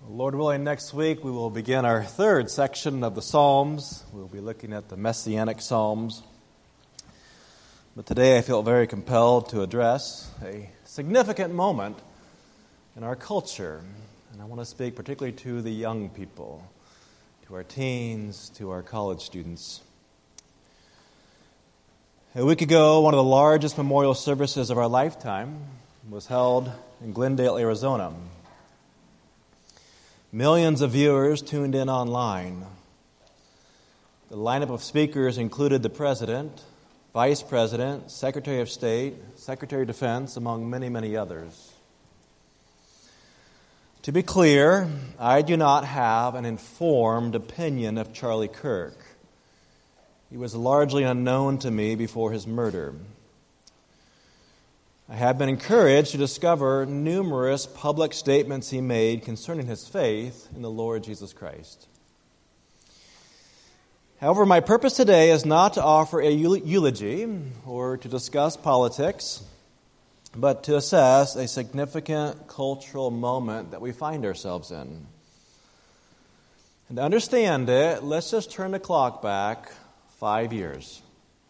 Lord willing, next week we will begin our third section of the Psalms. We'll be looking at the Messianic Psalms. But today I feel very compelled to address a significant moment in our culture. And I want to speak particularly to the young people, to our teens, to our college students. A week ago, one of the largest memorial services of our lifetime was held in Glendale, Arizona. Millions of viewers tuned in online. The lineup of speakers included the President, Vice President, Secretary of State, Secretary of Defense, among many, many others. To be clear, I do not have an informed opinion of Charlie Kirk. He was largely unknown to me before his murder. I have been encouraged to discover numerous public statements he made concerning his faith in the Lord Jesus Christ. However, my purpose today is not to offer a eulogy or to discuss politics, but to assess a significant cultural moment that we find ourselves in. And to understand it, let's just turn the clock back 5 years.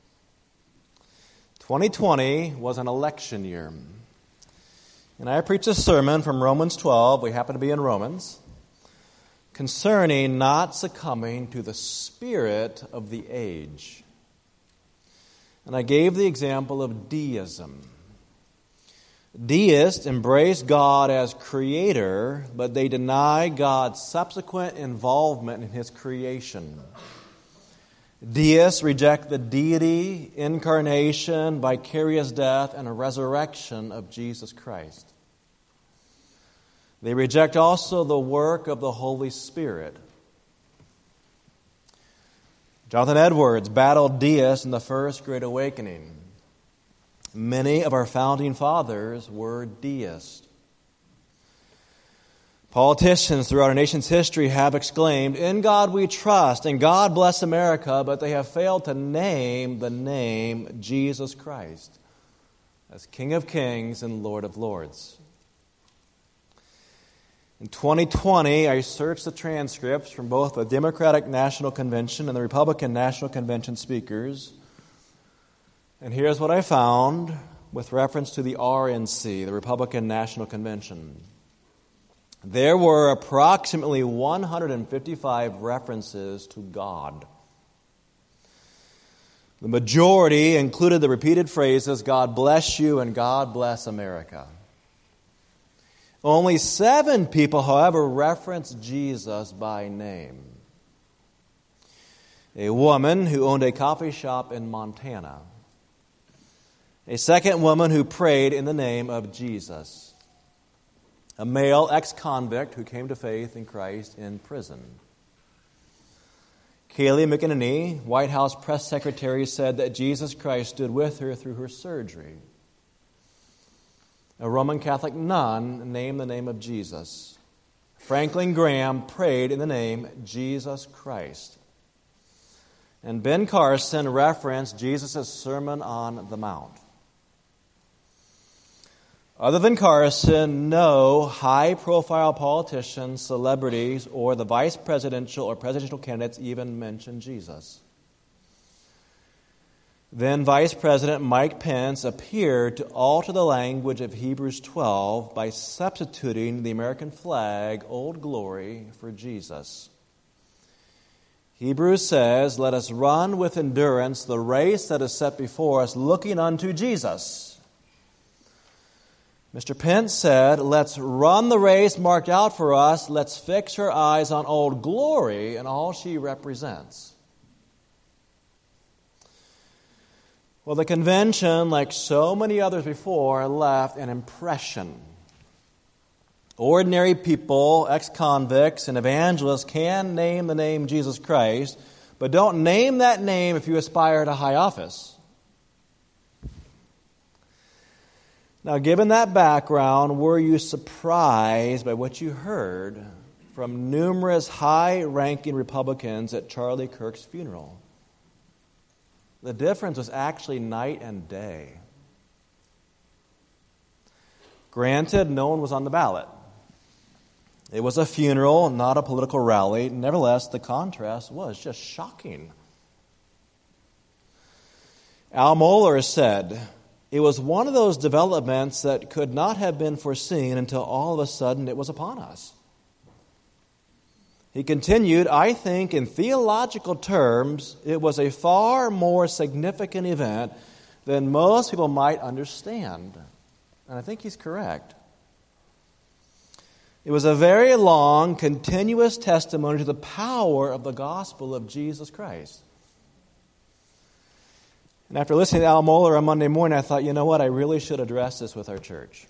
2020 was an election year. And I preached a sermon from Romans 12, we happen to be in Romans, concerning not succumbing to the spirit of the age. And I gave the example of deism. Deists embrace God as creator, but they deny God's subsequent involvement in his creation. Deists reject the deity, incarnation, vicarious death, and a resurrection of Jesus Christ. They reject also the work of the Holy Spirit. Jonathan Edwards battled deists in the First Great Awakening. Many of our founding fathers were deists. Politicians throughout our nation's history have exclaimed, "In God we trust, and God bless America," but they have failed to name the name Jesus Christ as King of Kings and Lord of Lords. In 2020, I searched the transcripts from both the Democratic National Convention and the Republican National Convention speakers, and here's what I found with reference to the RNC, the Republican National Convention. There were approximately 155 references to God. The majority included the repeated phrases, "God bless you" and "God bless America." Only 7 people, however, referenced Jesus by name. A woman who owned a coffee shop in Montana. A second woman who prayed in the name of Jesus. A male ex-convict who came to faith in Christ in prison. Kayleigh McEnany, White House press secretary, said that Jesus Christ stood with her through her surgery. A Roman Catholic nun named the name of Jesus. Franklin Graham prayed in the name Jesus Christ. And Ben Carson referenced Jesus' Sermon on the Mount. Other than Carson, no high-profile politicians, celebrities, or the vice presidential or presidential candidates even mentioned Jesus. Then Vice President Mike Pence appeared to alter the language of Hebrews 12 by substituting the American flag, Old Glory, for Jesus. Hebrews says, "Let us run with endurance the race that is set before us, looking unto Jesus." Mr. Pence said, "Let's run the race marked out for us. Let's fix our eyes on Old Glory and all she represents." Well, the convention, like so many others before, left an impression. Ordinary people, ex-convicts, and evangelists can name the name Jesus Christ, but don't name that name if you aspire to high office. Now, given that background, were you surprised by what you heard from numerous high-ranking Republicans at Charlie Kirk's funeral? The difference was actually night and day. Granted, no one was on the ballot. It was a funeral, not a political rally. Nevertheless, the contrast was just shocking. Al Mohler said, "It was one of those developments that could not have been foreseen until all of a sudden it was upon us." He continued, "I think in theological terms, it was a far more significant event than most people might understand." And I think he's correct. It was a very long, continuous testimony to the power of the gospel of Jesus Christ. And after listening to Al Mohler on Monday morning, I thought, you know what, I really should address this with our church.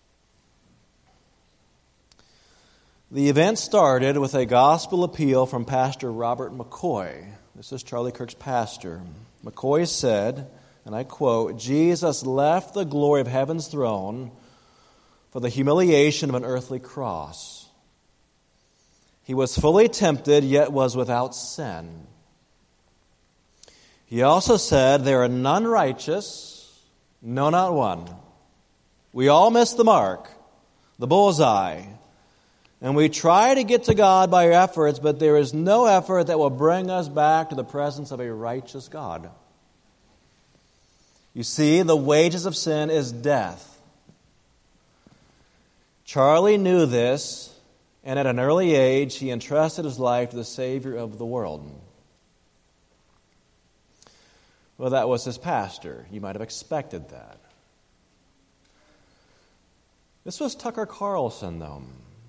The event started with a gospel appeal from Pastor Robert McCoy. This is Charlie Kirk's pastor. McCoy said, and I quote, "Jesus left the glory of heaven's throne for the humiliation of an earthly cross. He was fully tempted, yet was without sin. He also said, there are none righteous, no, not one. We all miss the mark, the bullseye. And we try to get to God by our efforts, but there is no effort that will bring us back to the presence of a righteous God. You see, the wages of sin is death." Charlie knew this, and at an early age, he entrusted his life to the Savior of the world. Well, that was his pastor. You might have expected that. This was Tucker Carlson, though.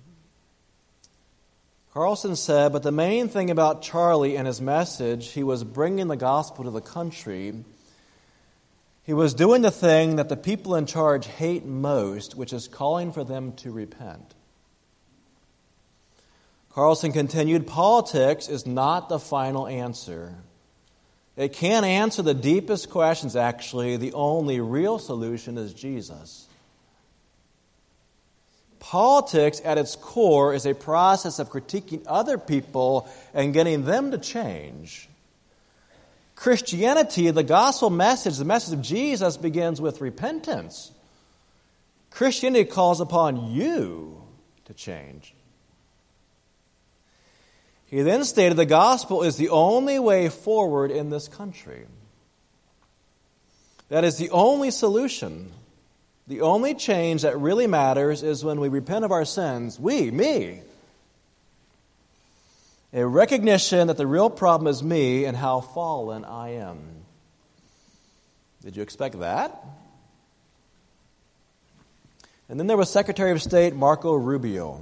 Carlson said, but the main thing about Charlie and his message, he was bringing the gospel to the country. He was doing the thing that the people in charge hate most, which is calling for them to repent. Carlson continued, politics is not the final answer. It can't answer the deepest questions, actually. The only real solution is Jesus. Politics, at its core, is a process of critiquing other people and getting them to change. Christianity, the gospel message, the message of Jesus, begins with repentance. Christianity calls upon you to change. He then stated the gospel is the only way forward in this country. That is the only solution. The only change that really matters is when we repent of our sins. Me. A recognition that the real problem is me and how fallen I am. Did you expect that? And then there was Secretary of State Marco Rubio.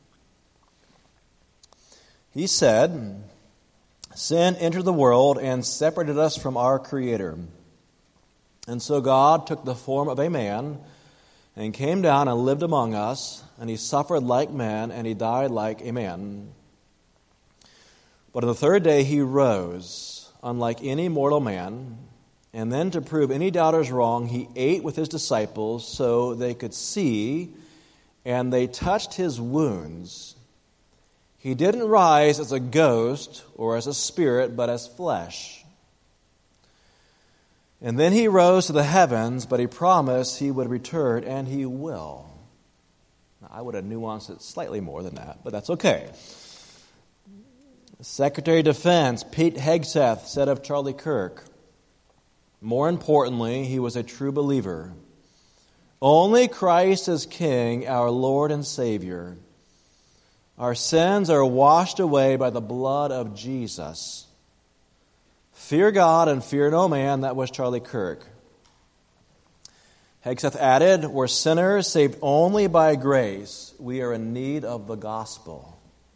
He said, sin entered the world and separated us from our Creator. And so God took the form of a man and came down and lived among us, and he suffered like man, and he died like a man. But on the third day he rose, unlike any mortal man, and then to prove any doubters wrong, he ate with his disciples so they could see, and they touched his wounds. He didn't rise as a ghost or as a spirit, but as flesh. And then he rose to the heavens, but he promised he would return, and he will. Now, I would have nuanced it slightly more than that, but that's okay. Secretary of Defense Pete Hegseth said of Charlie Kirk, more importantly, he was a true believer. Only Christ is King, our Lord and Savior. Our sins are washed away by the blood of Jesus. Fear God and fear no man. That was Charlie Kirk. Hegseth added, we're sinners saved only by grace. We are in need of the gospel.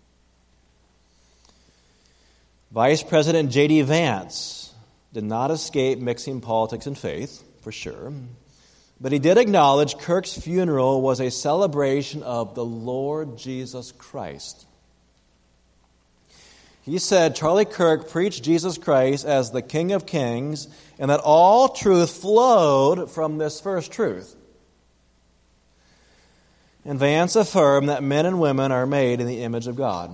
Vice President J.D. Vance did not escape mixing politics and faith, for sure. But he did acknowledge Kirk's funeral was a celebration of the Lord Jesus Christ. He said Charlie Kirk preached Jesus Christ as the King of Kings and that all truth flowed from this first truth. And Vance affirmed that men and women are made in the image of God.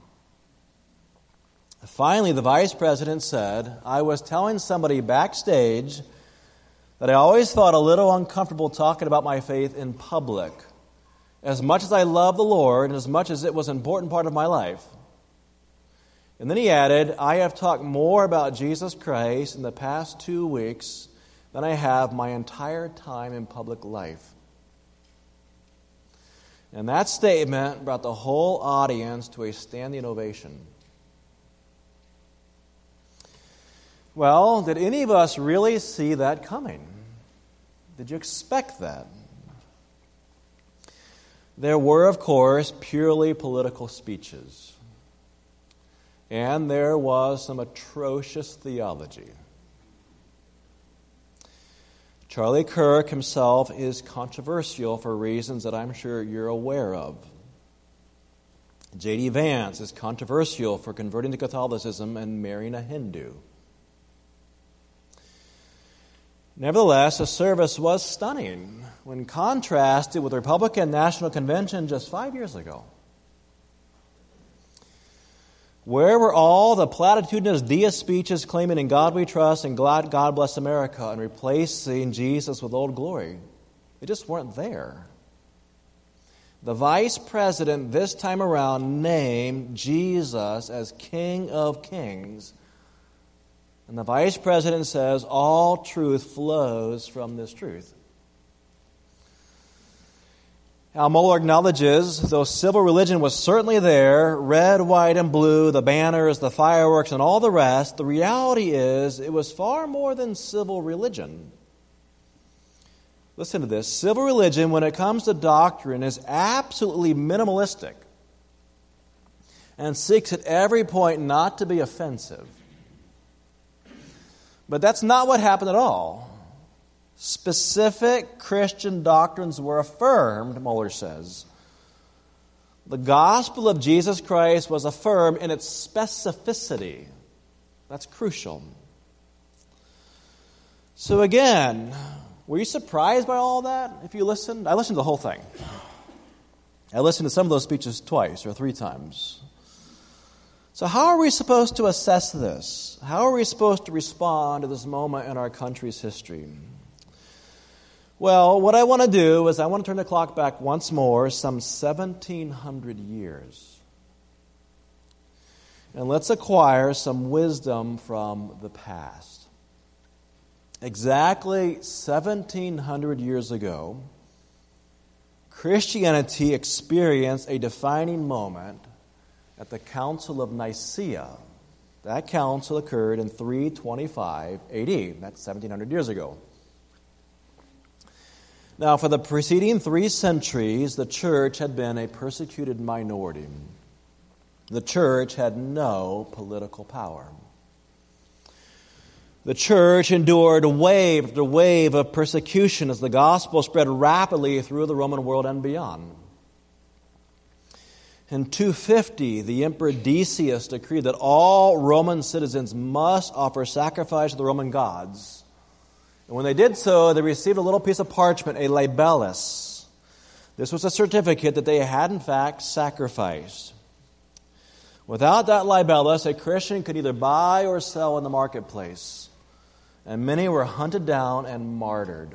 Finally, the vice president said, I was telling somebody backstage that I always felt a little uncomfortable talking about my faith in public, as much as I love the Lord and as much as it was an important part of my life. And then he added, I have talked more about Jesus Christ in the past 2 weeks than I have my entire time in public life. And that statement brought the whole audience to a standing ovation. Well, did any of us really see that coming? Did you expect that? There were, of course, purely political speeches. And there was some atrocious theology. Charlie Kirk himself is controversial for reasons that I'm sure you're aware of. J.D. Vance is controversial for converting to Catholicism and marrying a Hindu. Nevertheless, the service was stunning when contrasted with the Republican National Convention just 5 years ago. Where were all the platitudinous deist speeches claiming in God we trust and God bless America and replacing Jesus with Old Glory? They just weren't there. The vice president this time around named Jesus as King of Kings. And the vice president says all truth flows from this truth. Al Mohler acknowledges, though civil religion was certainly there, red, white, and blue, the banners, the fireworks, and all the rest, the reality is it was far more than civil religion. Listen to this. Civil religion, when it comes to doctrine, is absolutely minimalistic and seeks at every point not to be offensive. But that's not what happened at all. Specific Christian doctrines were affirmed, Mohler says. The gospel of Jesus Christ was affirmed in its specificity. That's crucial. So again, were you surprised by all that if you listened? I listened to the whole thing. I listened to some of those speeches twice or 3 times. So how are we supposed to assess this? How are we supposed to respond to this moment in our country's history? Well, what I want to do is I want to turn the clock back once more, some 1,700 years. And let's acquire some wisdom from the past. Exactly 1,700 years ago, Christianity experienced a defining moment at the Council of Nicaea. That council occurred in 325 A.D. That's 1,700 years ago. Now, for the preceding 3 centuries, the church had been a persecuted minority. The church had no political power. The church endured wave after wave of persecution as the gospel spread rapidly through the Roman world and beyond. In 250, the Emperor Decius decreed that all Roman citizens must offer sacrifice to the Roman gods. And when they did so, they received a little piece of parchment, a libellus. This was a certificate that they had, in fact, sacrificed. Without that libellus, a Christian could either buy or sell in the marketplace. And many were hunted down and martyred.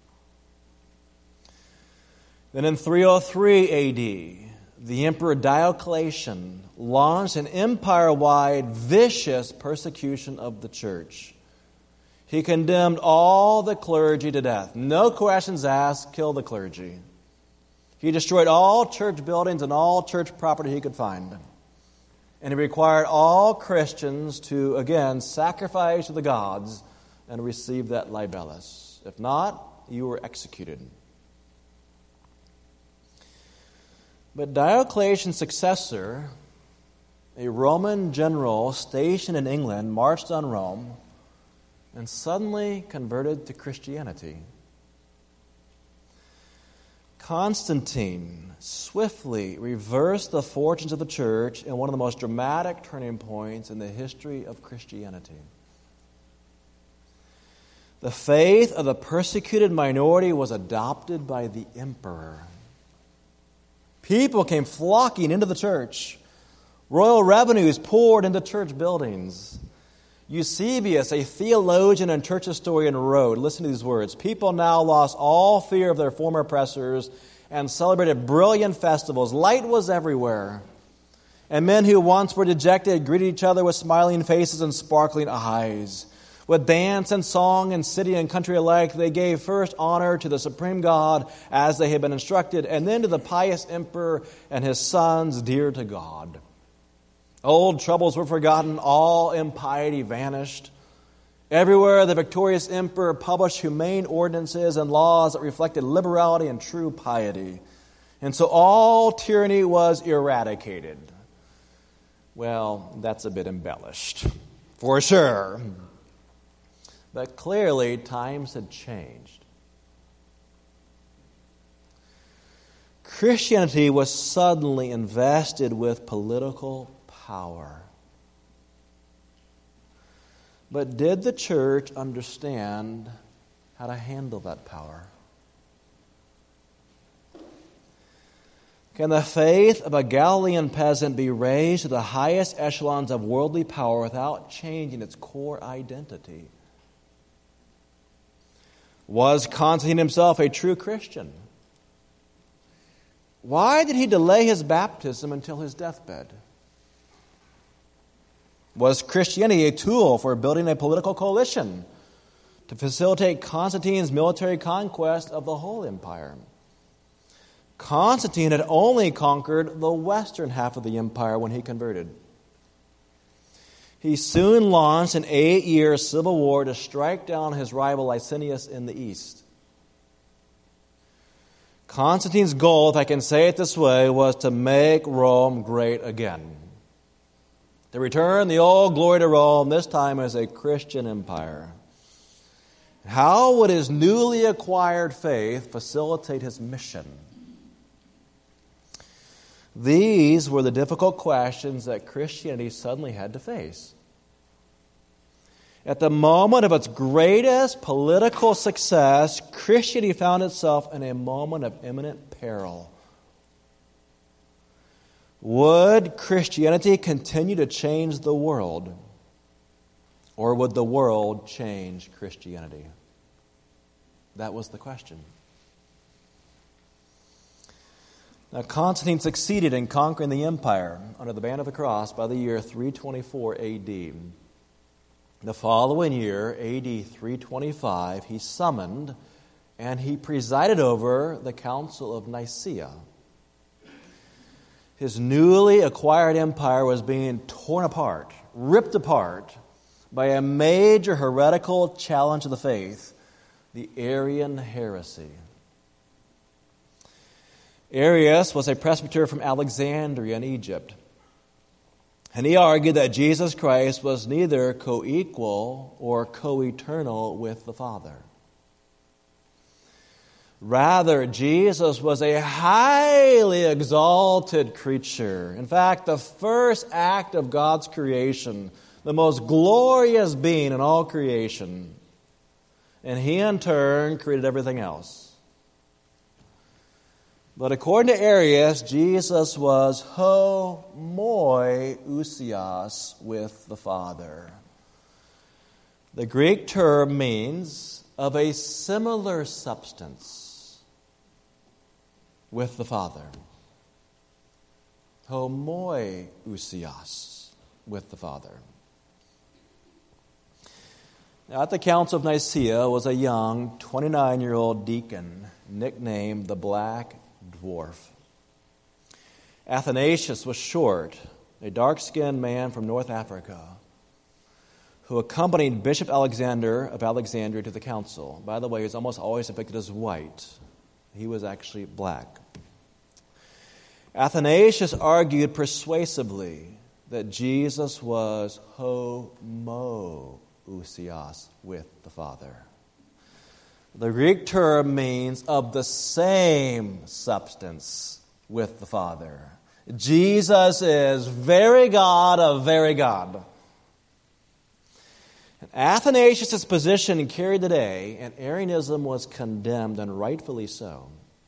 Then in 303 A.D., the Emperor Diocletian launched an empire-wide, vicious persecution of the church. He condemned all the clergy to death. No questions asked, kill the clergy. He destroyed all church buildings and all church property he could find. And he required all Christians to, again, sacrifice to the gods and receive that libellus. If not, you were executed. But Diocletian's successor, a Roman general stationed in England, marched on Rome and suddenly converted to Christianity. Constantine swiftly reversed the fortunes of the church in one of the most dramatic turning points in the history of Christianity. The faith of the persecuted minority was adopted by the emperor. People came flocking into the church. Royal revenues poured into church buildings. Eusebius, a theologian and church historian, wrote, listen to these words, "People now lost all fear of their former oppressors and celebrated brilliant festivals. Light was everywhere. And men who once were dejected greeted each other with smiling faces and sparkling eyes. With dance and song in city and country alike, they gave first honor to the supreme God as they had been instructed, and then to the pious emperor and his sons dear to God. Old troubles were forgotten, all impiety vanished. Everywhere the victorious emperor published humane ordinances and laws that reflected liberality and true piety. And so all tyranny was eradicated. Well, that's a bit embellished, for sure. But clearly, times had changed. Christianity was suddenly invested with political power. But did the church understand how to handle that power? Can the faith of a Galilean peasant be raised to the highest echelons of worldly power without changing its core identity? Was Constantine himself a true Christian? Why did he delay his baptism until his deathbed? Was Christianity a tool for building a political coalition to facilitate Constantine's military conquest of the whole empire? Constantine had only conquered the western half of the empire when he converted. He soon launched an 8-year civil war to strike down his rival Licinius in the east. Constantine's goal, if I can say it this way, was to make Rome great again. To return the old glory to Rome, this time as a Christian empire. How would his newly acquired faith facilitate his mission? These were the difficult questions that Christianity suddenly had to face. At the moment of its greatest political success, Christianity found itself in a moment of imminent peril. Would Christianity continue to change the world, or would the world change Christianity? That was the question. Now, Constantine succeeded in conquering the empire under the ban of the cross by the year 324 A.D. The following year, A.D. 325, he summoned and he presided over the Council of Nicaea. His newly acquired empire was being torn apart, ripped apart by a major heretical challenge to the faith, the Arian heresy. Arius was a presbyter from Alexandria in Egypt. And he argued that Jesus Christ was neither co-equal or co-eternal with the Father. Rather, Jesus was a highly exalted creature. In fact, the first act of God's creation, the most glorious being in all creation. And he, in turn, created everything else. But according to Arius, Jesus was homoousios with the Father. The Greek term means of a similar substance with the Father. Homoousios with the Father. Now, at the Council of Nicaea was a young 29-year-old deacon nicknamed the Black Dwarf. Athanasius was short, a dark-skinned man from North Africa who accompanied Bishop Alexander of Alexandria to the council. By the way, he was almost always depicted as white. He was actually black. Athanasius argued persuasively that Jesus was homoousios with the Father. The Greek term means of the same substance with the Father. Jesus is very God of very God. Athanasius' position carried the day, and Arianism was condemned, and rightfully so.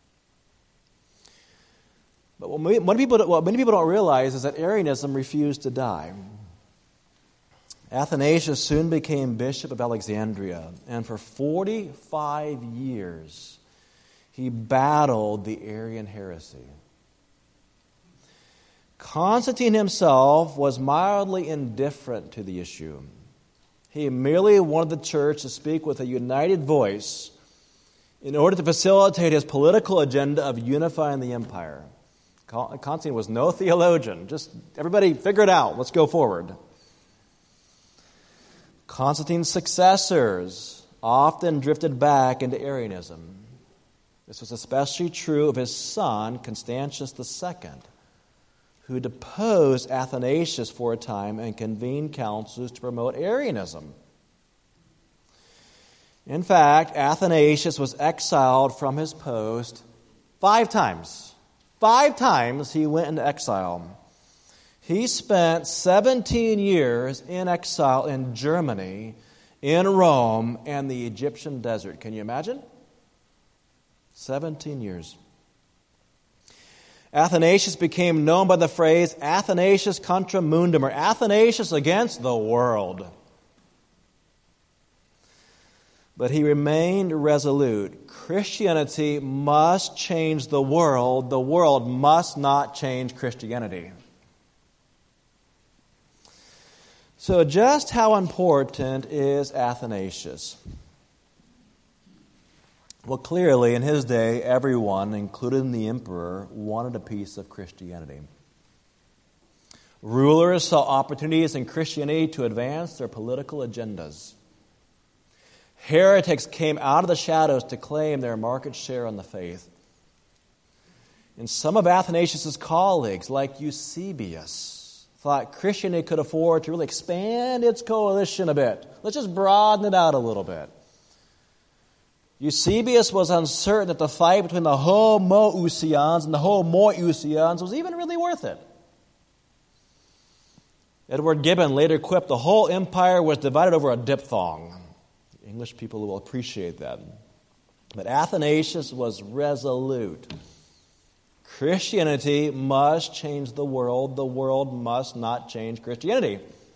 But what many people don't realize is that Arianism refused to die. Athanasius soon became Bishop of Alexandria, and for 45 years He battled the Arian heresy. Constantine himself was mildly indifferent to the issue. He merely wanted the church to speak with a united voice in order to facilitate his political agenda of unifying the empire. Constantine was no theologian. Just everybody figure it out. Let's go forward. Constantine's successors often drifted back into Arianism. This was especially true of his son, Constantius II, who deposed Athanasius for a time and convened councils to promote Arianism. In fact, Athanasius was exiled from his post 5 times. 5 times he went into exile. He spent 17 years in exile in Germany, in Rome, and the Egyptian desert. Can you imagine? 17 years. Athanasius became known by the phrase Athanasius contra mundum, or Athanasius against the world. But he remained resolute. Christianity must change the world. The world must not change Christianity. So just how important is Athanasius? Well, clearly, in his day, everyone, including the emperor, wanted a piece of Christianity. Rulers saw opportunities in Christianity to advance their political agendas. Heretics came out of the shadows to claim their market share on the faith. And some of Athanasius' colleagues, like Eusebius, thought Christianity could afford to really expand its coalition a bit. Let's just broaden it out a little bit. Eusebius was uncertain that the fight between the Homoousians and the Homoiousians was even really worth it. Edward Gibbon later quipped, the whole empire was divided over a diphthong. English people will appreciate that. But Athanasius was resolute. Christianity must change the world. The world must not change Christianity.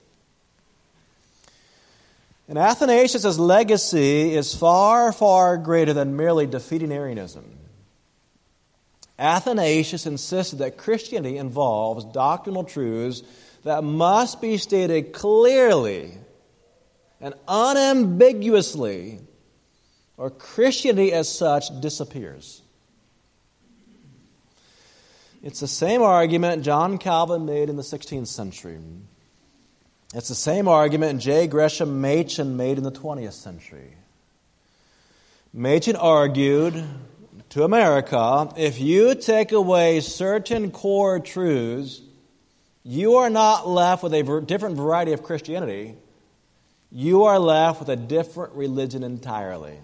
And Athanasius' legacy is far, far greater than merely defeating Arianism. Athanasius insisted that Christianity involves doctrinal truths that must be stated clearly and unambiguously, or Christianity as such disappears. It's the same argument John Calvin made in the 16th century. It's the same argument J. Gresham Machen made in the 20th century. Machen argued to America, if you take away certain core truths, you are not left with a different variety of Christianity. You are left with a different religion entirely.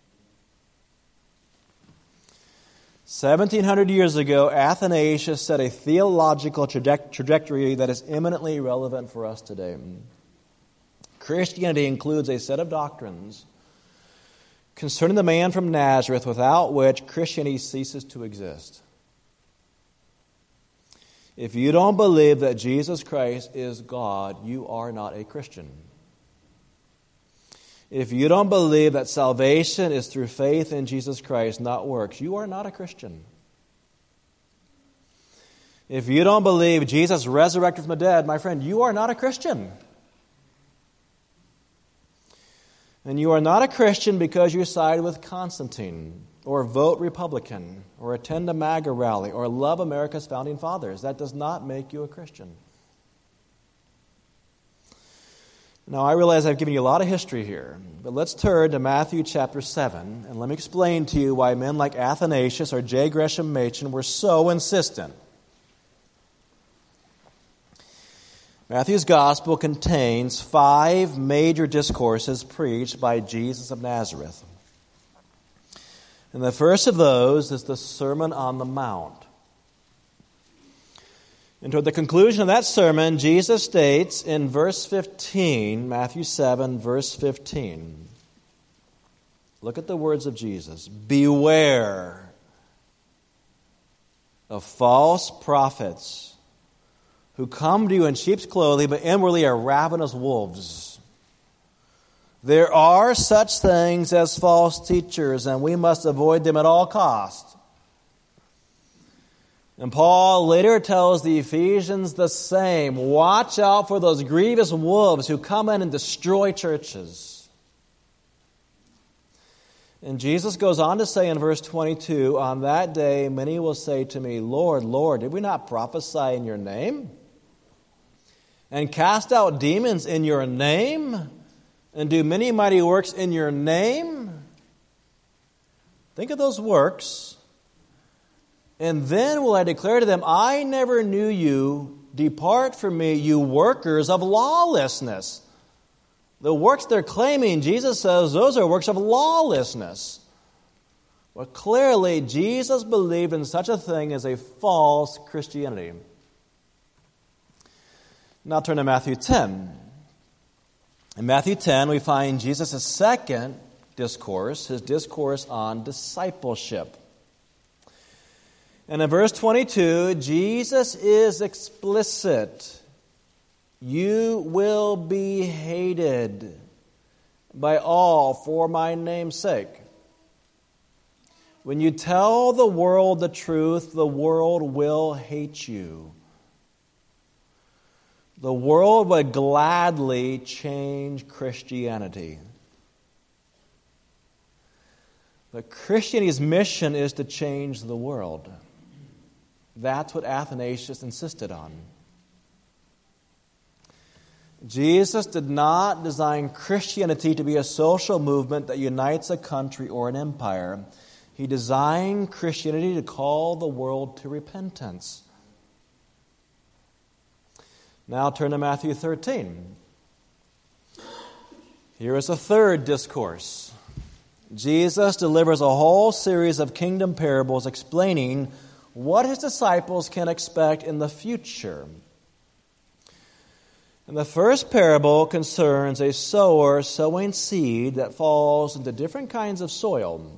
1,700 years ago, Athanasius set a theological trajectory that is eminently relevant for us today. Christianity includes a set of doctrines concerning the man from Nazareth without which Christianity ceases to exist. If you don't believe that Jesus Christ is God, you are not a Christian. If you don't believe that salvation is through faith in Jesus Christ, not works, you are not a Christian. If you don't believe Jesus resurrected from the dead, my friend, you are not a Christian. And you are not a Christian because you side with Constantine, or vote Republican, or attend a MAGA rally, or love America's founding fathers. That does not make you a Christian. Now, I realize I've given you a lot of history here, but let's turn to Matthew chapter 7, and let me explain to you why men like Athanasius or J. Gresham Machen were so insistent. Matthew's gospel contains 5 major discourses preached by Jesus of Nazareth. And the first of those is the Sermon on the Mount. And toward the conclusion of that sermon, Jesus states in verse 15, Matthew 7, verse 15, look at the words of Jesus. Beware of false prophets who come to you in sheep's clothing, but inwardly are ravenous wolves. There are such things as false teachers, and we must avoid them at all costs. And Paul later tells the Ephesians the same. Watch out for those grievous wolves who come in and destroy churches. And Jesus goes on to say in verse 22, on that day many will say to me, Lord, Lord, did we not prophesy in your name? And cast out demons in your name? And do many mighty works in your name? Think of those works. And then will I declare to them, I never knew you. Depart from me, you workers of lawlessness. The works they're claiming, Jesus says, those are works of lawlessness. But clearly, Jesus believed in such a thing as a false Christianity. Now turn to Matthew 10. In Matthew 10, we find Jesus' second discourse, his discourse on discipleship. And in verse 22, Jesus is explicit. You will be hated by all for my name's sake. When you tell the world the truth, the world will hate you. The world would gladly change Christianity. But Christianity's mission is to change the world. That's what Athanasius insisted on. Jesus did not design Christianity to be a social movement that unites a country or an empire. He designed Christianity to call the world to repentance. Now turn to Matthew 13. Here is a third discourse. Jesus delivers a whole series of kingdom parables explaining what his disciples can expect in the future. And the first parable concerns a sower sowing seed that falls into different kinds of soil.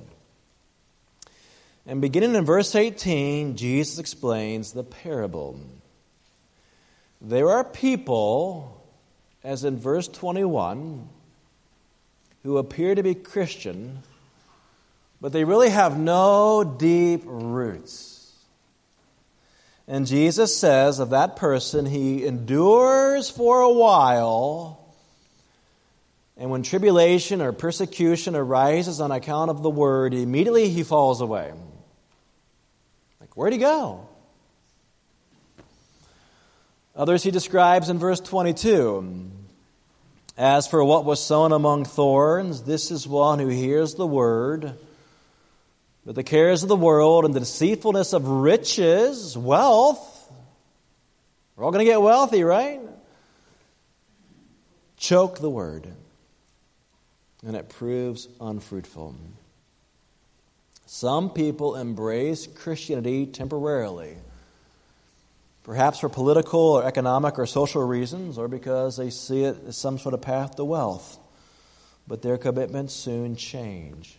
And beginning in verse 18, Jesus explains the parable. There are people, as in verse 21, who appear to be Christian, but they really have no deep roots. And Jesus says of that person, he endures for a while, and when tribulation or persecution arises on account of the word, immediately he falls away. Like, where'd he go? Others he describes in verse 22. As for what was sown among thorns, this is one who hears the word, but the cares of the world and the deceitfulness of riches, wealth, we're all going to get wealthy, right? Choke the word, and it proves unfruitful. Some people embrace Christianity temporarily, perhaps for political or economic or social reasons, or because they see it as some sort of path to wealth. But their commitments soon change.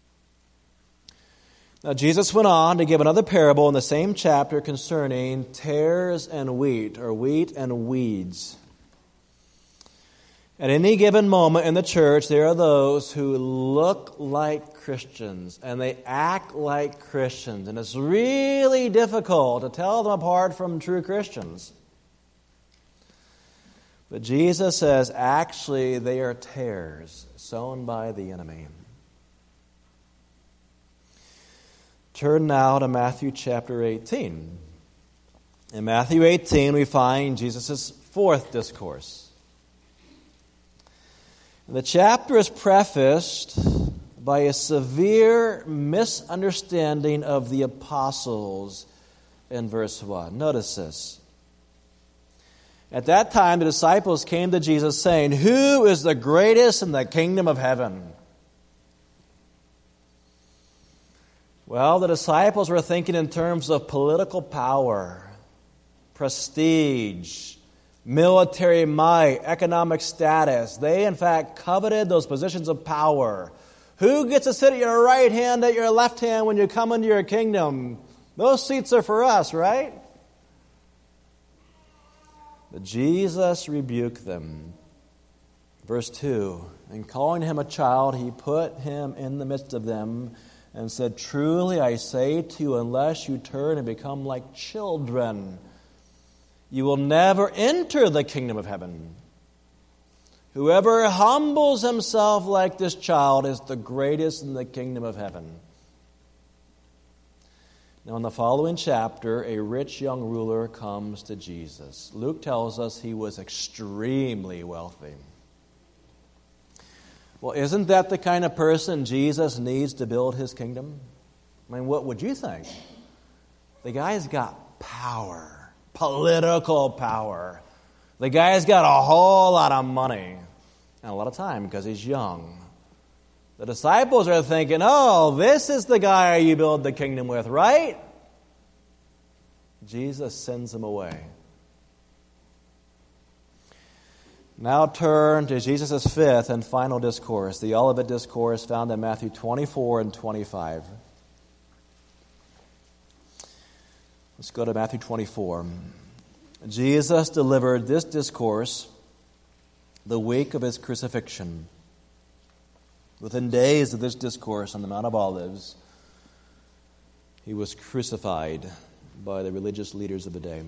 Now, Jesus went on to give another parable in the same chapter concerning tares and wheat, or wheat and weeds. At any given moment in the church, there are those who look like Christians and they act like Christians. And it's really difficult to tell them apart from true Christians. But Jesus says, actually, they are tares sown by the enemy. Turn now to Matthew chapter 18. In Matthew 18, we find Jesus' fourth discourse. The chapter is prefaced by a severe misunderstanding of the apostles in verse 1. Notice this. At that time, the disciples came to Jesus saying, "Who is the greatest in the kingdom of heaven?" Well, the disciples were thinking in terms of political power, prestige, military might, economic status. They, in fact, coveted those positions of power. Who gets to sit at your right hand, at your left hand when you come into your kingdom? Those seats are for us, right? But Jesus rebuked them. Verse 2, and calling him a child, he put him in the midst of them and said, truly I say to you, unless you turn and become like children, you will never enter the kingdom of heaven. Whoever humbles himself like this child is the greatest in the kingdom of heaven. Now, in the following chapter, a rich young ruler comes to Jesus. Luke tells us he was extremely wealthy. Well, isn't that the kind of person Jesus needs to build his kingdom? I mean, what would you think? The guy's got power, political power. The guy's got a whole lot of money and a lot of time because he's young. The disciples are thinking, oh, this is the guy you build the kingdom with, right? Jesus sends him away. Now turn to Jesus' fifth and final discourse, the Olivet Discourse found in Matthew 24 and 25. Let's go to Matthew 24. Jesus delivered this discourse the week of his crucifixion. Within days of this discourse on the Mount of Olives, he was crucified by the religious leaders of the day.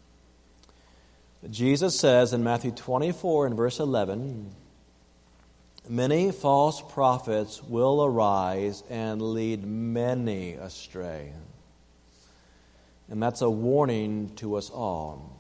Jesus says in Matthew 24 and verse 11, many false prophets will arise and lead many astray. And that's a warning to us all.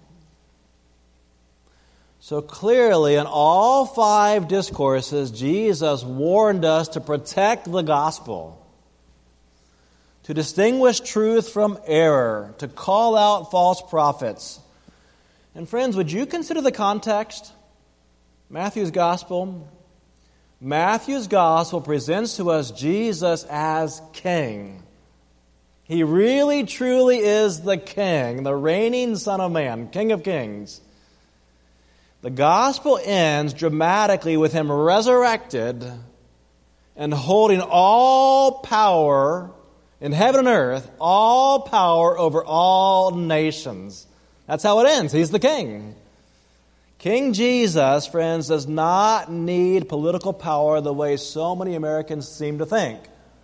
So clearly, in all 5 discourses, Jesus warned us to protect the gospel, to distinguish truth from error, to call out false prophets. And friends, would you consider the context? Matthew's gospel. Matthew's gospel presents to us Jesus as king. He really, truly is the king, the reigning Son of Man, King of Kings. The gospel ends dramatically with him resurrected and holding all power in heaven and earth, all power over all nations. That's how it ends. He's the king. King Jesus, friends, does not need political power the way so many Americans seem to think.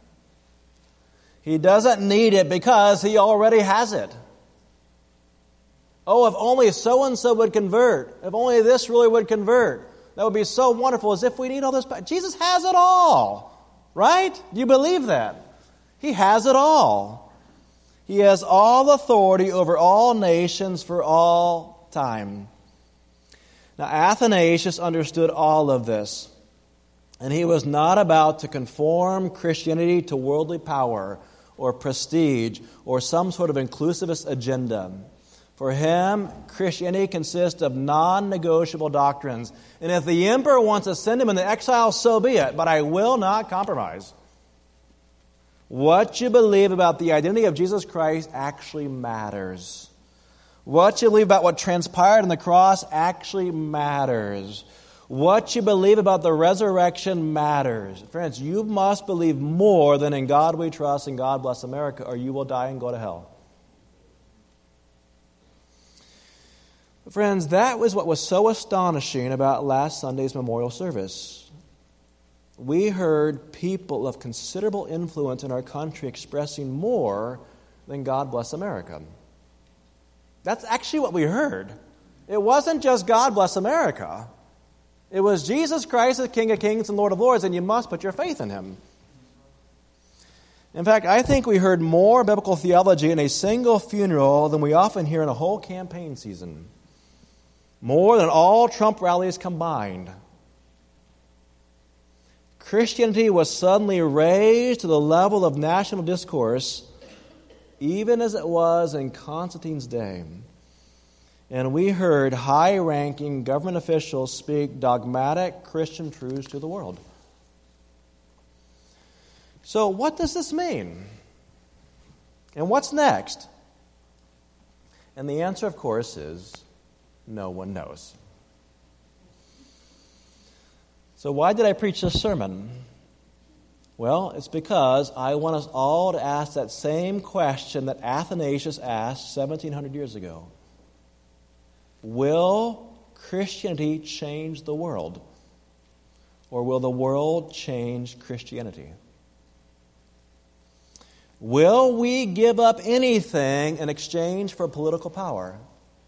He doesn't need it because he already has it. Oh, if only so-and-so would convert. If only this really would convert. That would be so wonderful, as if we need all this power. Jesus has it all. Right? Do you believe that? He has it all. He has all authority over all nations for all time. Now, Athanasius understood all of this. And he was not about to conform Christianity to worldly power or prestige or some sort of inclusivist agenda. For him, Christianity consists of non-negotiable doctrines. And if the emperor wants to send him into exile, so be it. But I will not compromise. What you believe about the identity of Jesus Christ actually matters. What you believe about what transpired on the cross actually matters. What you believe about the resurrection matters. Friends, you must believe more than in God we trust and God bless America, or you will die and go to hell. Friends, that was what was so astonishing about last Sunday's memorial service. We heard people of considerable influence in our country expressing more than God bless America. That's actually what we heard. It wasn't just God bless America. It was Jesus Christ, the King of Kings and Lord of Lords, and you must put your faith in him. In fact, I think we heard more biblical theology in a single funeral than we often hear in a whole campaign season. More than all Trump rallies combined. Christianity was suddenly raised to the level of national discourse, even as it was in Constantine's day. And we heard high-ranking government officials speak dogmatic Christian truths to the world. So what does this mean? And what's next? And the answer, of course, is no one knows. So why did I preach this sermon? Well, it's because I want us all to ask that same question that Athanasius asked 1,700 years ago. Will Christianity change the world? or will the world change Christianity? Will we give up anything in exchange for political power?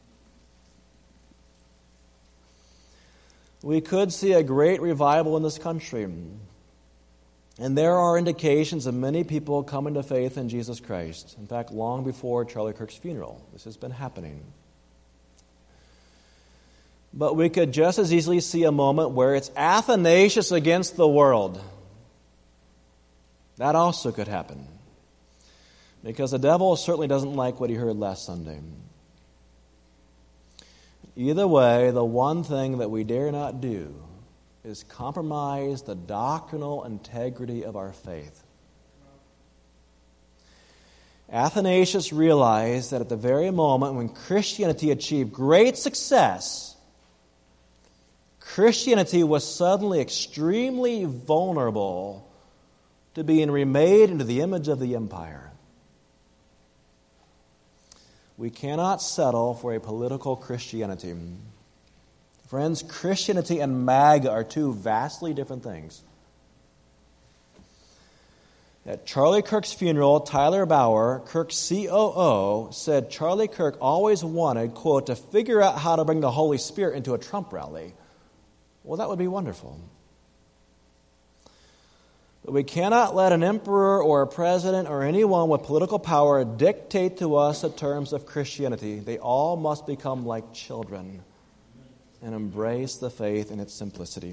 We could see a great revival in this country. And there are indications of many people coming to faith in Jesus Christ. In fact, long before Charlie Kirk's funeral, this has been happening. But we could just as easily see a moment where it's Athanasius against the world. That also could happen. Because the devil certainly doesn't like what he heard last Sunday. Either way, the one thing that we dare not do is compromise the doctrinal integrity of our faith. Athanasius realized that at the very moment when Christianity achieved great success, Christianity was suddenly extremely vulnerable to being remade into the image of the empire. We cannot settle for a political Christianity. Friends, Christianity and MAGA are two vastly different things. At Charlie Kirk's funeral, Tyler Bauer, Kirk's COO, said Charlie Kirk always wanted, quote, to figure out how to bring the Holy Spirit into a Trump rally. Well, that would be wonderful. But we cannot let an emperor or a president or anyone with political power dictate to us the terms of Christianity. They all must become like children and embrace the faith in its simplicity.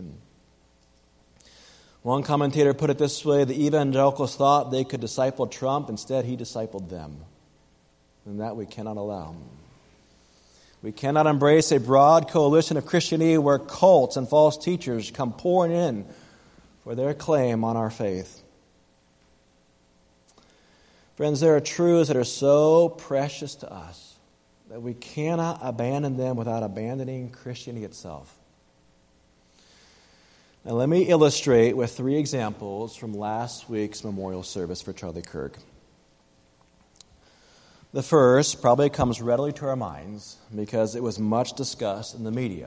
One commentator put it this way: the evangelicals thought they could disciple Trump. Instead, he discipled them. And that we cannot allow. We cannot embrace a broad coalition of Christianity where cults and false teachers come pouring in for their claim on our faith. Friends, there are truths that are so precious to us that we cannot abandon them without abandoning Christianity itself. Now let me illustrate with 3 examples from last week's memorial service for Charlie Kirk. The first probably comes readily to our minds because it was much discussed in the media.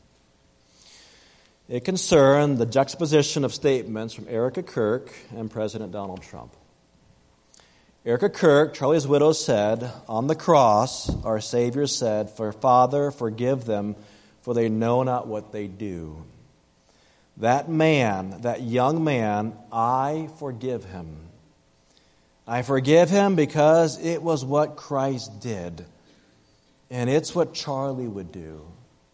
It concerned the juxtaposition of statements from Erica Kirk and President Donald Trump. Erica Kirk, Charlie's widow, said, "On the cross, our Savior said, 'For Father, forgive them, for they know not what they do.' That man, that young man, I forgive him. I forgive him because it was what Christ did, and it's what Charlie would do."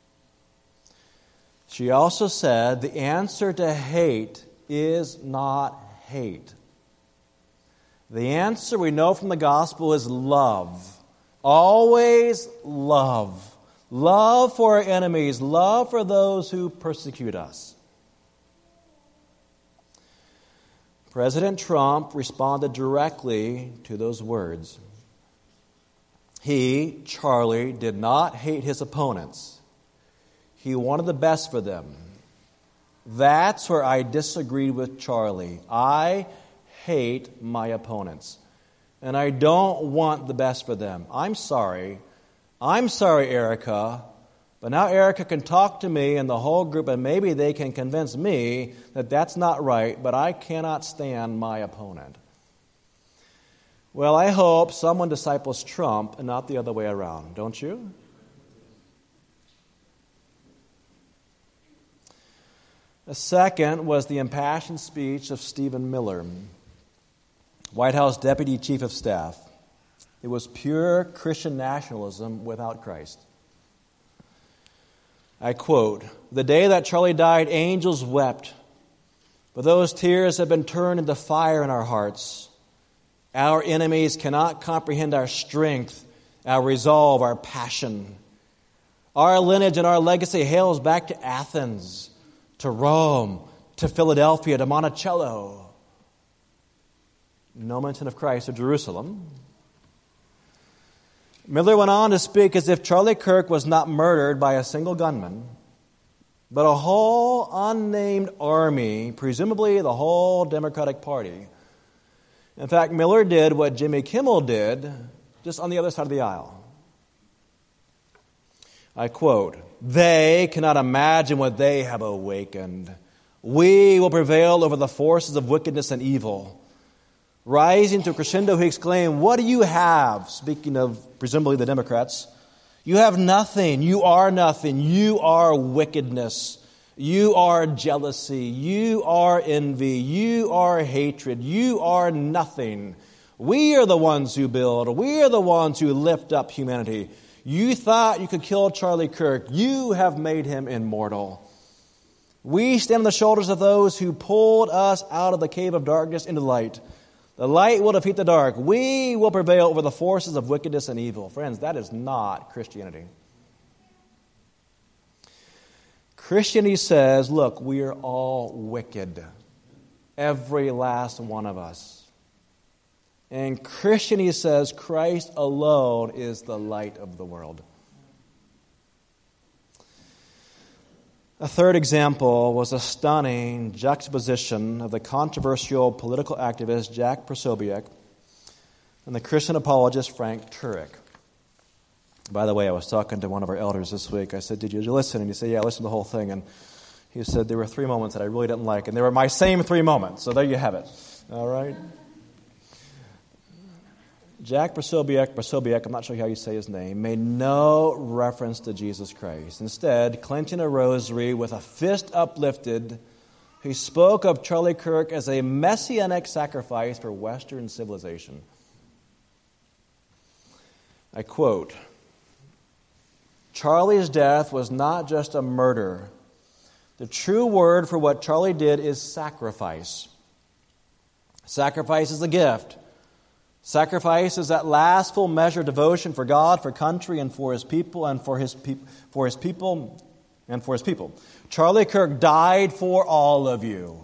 She also said, the answer to hate is not hate. The answer we know from the gospel is love. Always love. Love for our enemies. Love for those who persecute us. President Trump responded directly to those words. He, Charlie, did not hate his opponents. He wanted the best for them. That's where I disagreed with Charlie. I hate my opponents, and I don't want the best for them. I'm sorry. I'm sorry, Erica. But now Erica can talk to me and the whole group, and maybe they can convince me that that's not right, but I cannot stand my opponent. Well, I hope someone disciples Trump and not the other way around, don't you? The second was the impassioned speech of Stephen Miller, White House Deputy Chief of Staff. It was pure Christian nationalism without Christ. I quote, "The day that Charlie died, angels wept, but those tears have been turned into fire in our hearts. Our enemies cannot comprehend our strength, our resolve, our passion. Our lineage and our legacy hails back to Athens, to Rome, to Philadelphia, to Monticello." No mention of Christ or Jerusalem. Miller went on to speak as if Charlie Kirk was not murdered by a single gunman, but a whole unnamed army, presumably the whole Democratic Party. In fact, Miller did what Jimmy Kimmel did, just on the other side of the aisle. I quote, "They cannot imagine what they have awakened. We will prevail over the forces of wickedness and evil. Rising to a crescendo, he exclaimed, "What do you have?" Speaking of presumably the Democrats. "You have nothing. You are nothing. You are wickedness. You are jealousy. You are envy. You are hatred. You are nothing. We are the ones who build. We are the ones who lift up humanity. You thought you could kill Charlie Kirk. You have made him immortal. We stand on the shoulders of those who pulled us out of the cave of darkness into light. The light will defeat the dark. We will prevail over the forces of wickedness and evil." Friends, that is not Christianity. Christianity says, look, we are all wicked. Every last one of us. And Christianity says Christ alone is the light of the world. A third example was a stunning juxtaposition of the controversial political activist Jack Posobiec and the Christian apologist Frank Turek. By the way, I was talking to one of our elders this week. I said, "Did you listen?" And he said, "Yeah, I listened to the whole thing." And he said, "There were 3 moments that I really didn't like." And they were my same 3 moments. So there you have it. All right? Jack Posobiec, I'm not sure how you say his name, made no reference to Jesus Christ. Instead, clenching a rosary with a fist uplifted, he spoke of Charlie Kirk as a messianic sacrifice for Western civilization. I quote, "Charlie's death was not just a murder. The true word for what Charlie did is sacrifice. Sacrifice is a gift. Sacrifice is that last full measure of devotion for God, for country, and for His people, and for His people. Charlie Kirk died for all of you.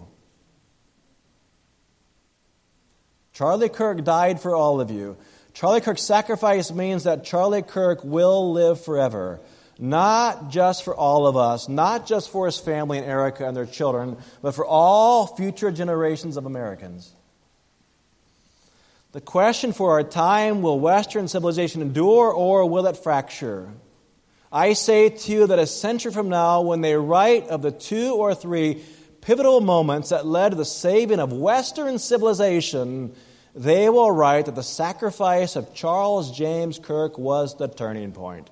Charlie Kirk died for all of you. Charlie Kirk's sacrifice means that Charlie Kirk will live forever. Not just for all of us, not just for his family and Erica and their children, but for all future generations of Americans. The question for our time, will Western civilization endure or will it fracture? I say to you that a century from now, when they write of the 2 or 3 pivotal moments that led to the saving of Western civilization, they will write that the sacrifice of Charles James Kirk was the turning point.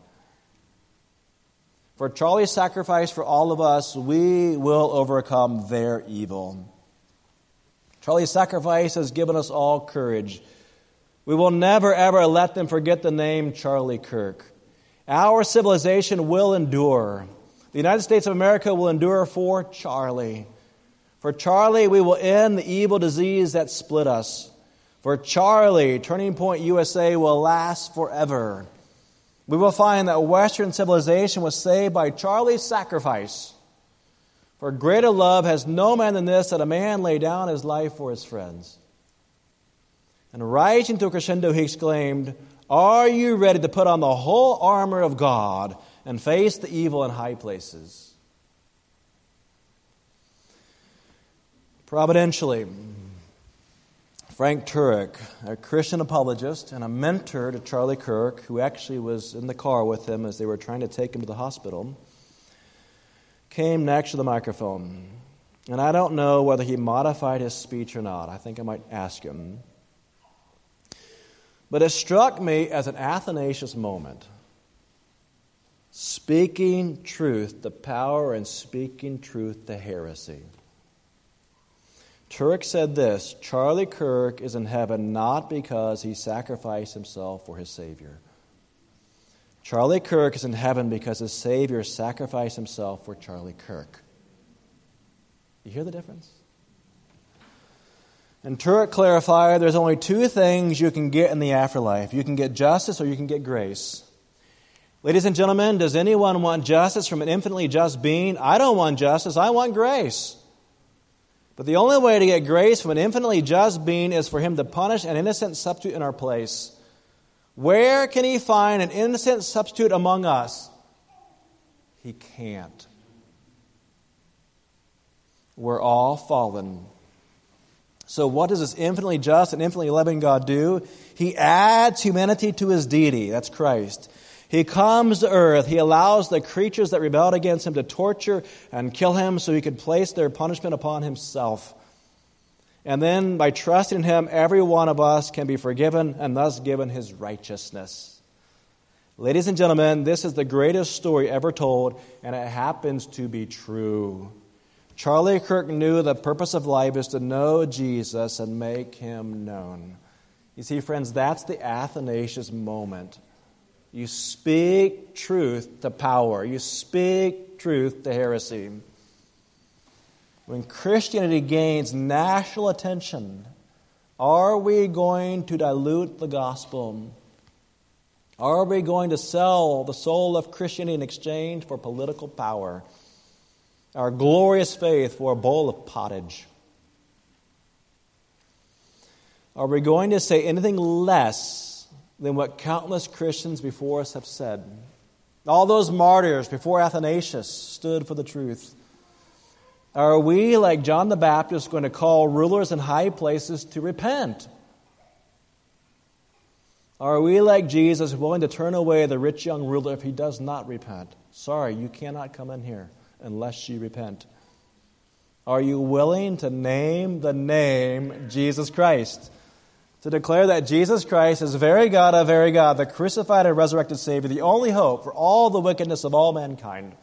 For Charlie's sacrifice for all of us, we will overcome their evil. Charlie's sacrifice has given us all courage. We will never, ever let them forget the name Charlie Kirk. Our civilization will endure. The United States of America will endure for Charlie. For Charlie, we will end the evil disease that split us. For Charlie, Turning Point USA will last forever. We will find that Western civilization was saved by Charlie's sacrifice. For greater love has no man than this, that a man lay down his life for his friends. And rising to a crescendo, he exclaimed, "Are you ready to put on the whole armor of God and face the evil in high places?" Providentially, Frank Turek, a Christian apologist and a mentor to Charlie Kirk, who actually was in the car with him as they were trying to take him to the hospital, came next to the microphone. And I don't know whether he modified his speech or not. I think I might ask him. But it struck me as an Athanasius moment. Speaking truth to power and speaking truth to heresy. Turek said this: Charlie Kirk is in heaven not because he sacrificed himself for his Savior. Charlie Kirk is in heaven because his Savior sacrificed himself for Charlie Kirk. You hear the difference? And Turek clarified there's only 2 things you can get in the afterlife. You can get justice or you can get grace. Ladies and gentlemen, does anyone want justice from an infinitely just being? I don't want justice, I want grace. But the only way to get grace from an infinitely just being is for Him to punish an innocent substitute in our place. Where can He find an innocent substitute among us? He can't. We're all fallen. So what does this infinitely just and infinitely loving God do? He adds humanity to His deity. That's Christ. He comes to earth. He allows the creatures that rebelled against him to torture and kill him so he could place their punishment upon himself. And then by trusting in him, every one of us can be forgiven and thus given his righteousness. Ladies and gentlemen, this is the greatest story ever told, and it happens to be true. Charlie Kirk knew the purpose of life is to know Jesus and make him known. You see, friends, that's the Athanasius moment. You speak truth to power. You speak truth to heresy. When Christianity gains national attention, are we going to dilute the gospel? Are we going to sell the soul of Christianity in exchange for political power? Our glorious faith for a bowl of pottage? Are we going to say anything less than what countless Christians before us have said? All those martyrs before Athanasius stood for the truth. Are we, like John the Baptist, going to call rulers in high places to repent? Are we, like Jesus, willing to turn away the rich young ruler if he does not repent? Sorry, you cannot come in here unless you repent. Are you willing to name the name Jesus Christ? To declare that Jesus Christ is very God of very God, the crucified and resurrected Savior, the only hope for all the wickedness of all mankind.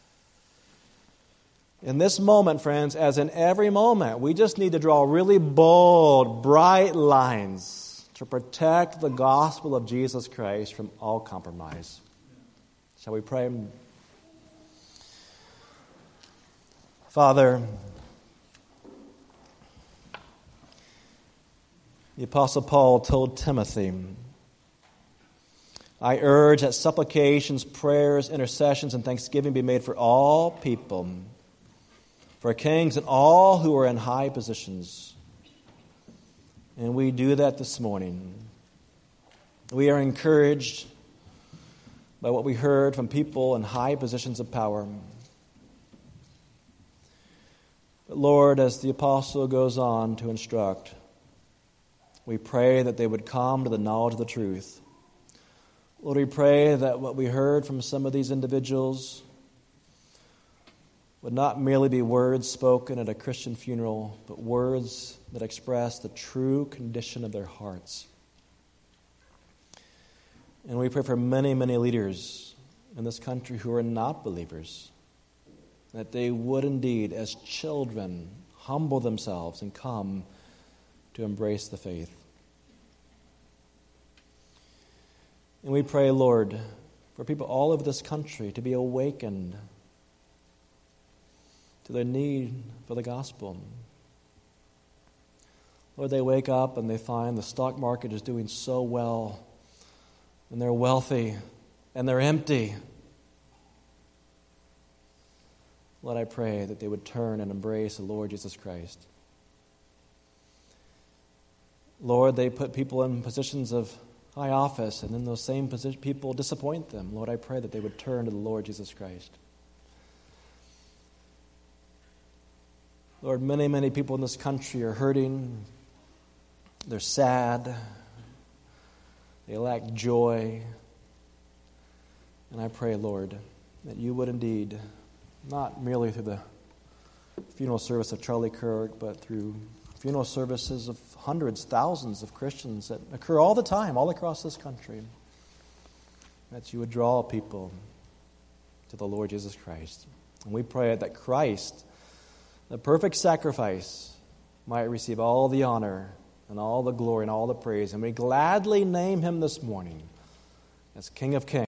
In this moment, friends, as in every moment, we just need to draw really bold, bright lines to protect the gospel of Jesus Christ from all compromise. Shall we pray? Father, the Apostle Paul told Timothy, I urge that supplications, prayers, intercessions, and thanksgiving be made for all people, for kings and all who are in high positions. And we do that this morning. We are encouraged by what we heard from people in high positions of power. But Lord, as the apostle goes on to instruct, we pray that they would come to the knowledge of the truth. Lord, we pray that what we heard from some of these individuals would not merely be words spoken at a Christian funeral, but words that express the true condition of their hearts. And we pray for many, many leaders in this country who are not believers, that they would indeed, as children, humble themselves and come to embrace the faith. And we pray, Lord, for people all over this country to be awakened to their need for the gospel. Lord, they wake up and they find the stock market is doing so well, and they're wealthy, and they're empty. Lord, I pray that they would turn and embrace the Lord Jesus Christ. Lord, they put people in positions of high office, and then those same people disappoint them. Lord, I pray that they would turn to the Lord Jesus Christ. Lord, many, many people in this country are hurting. They're sad. They lack joy. And I pray, Lord, that you would indeed, not merely through the funeral service of Charlie Kirk, but through funeral services of hundreds, thousands of Christians that occur all the time, all across this country, that you would draw people to the Lord Jesus Christ. And we pray that Christ, the perfect sacrifice, might receive all the honor and all the glory and all the praise. And we gladly name him this morning as King of Kings.